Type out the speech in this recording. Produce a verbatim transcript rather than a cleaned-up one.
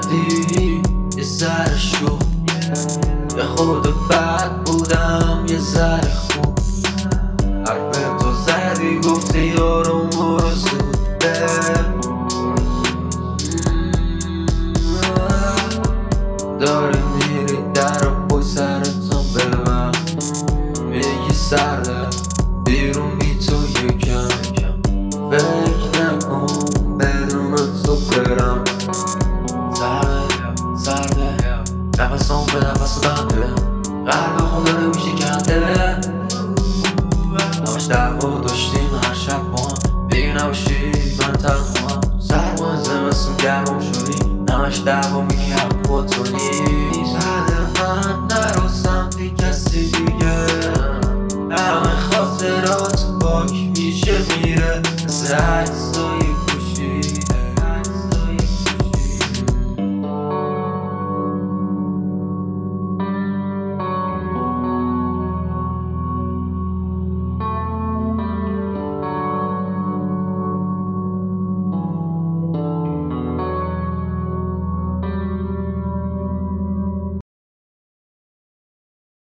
اومدی یه ذره شو، یه خود بد بودم یه ذره خوب. حرف تو زدی گفتی یارو برو زوده، داری میری در و پای سرتون ببن. میگی سرده بیرون بی تو یکم فکر نکن بدون تو برم. سرده سرده نفسم به نفس بنده، قلب خدا نمیشه کنده. همش دعوا داشتیم هر شب با هم، دیگه نباشی من تنها. سرما زمستون گرم شدی، همش دعوا میگی هم خودتونی. سرده من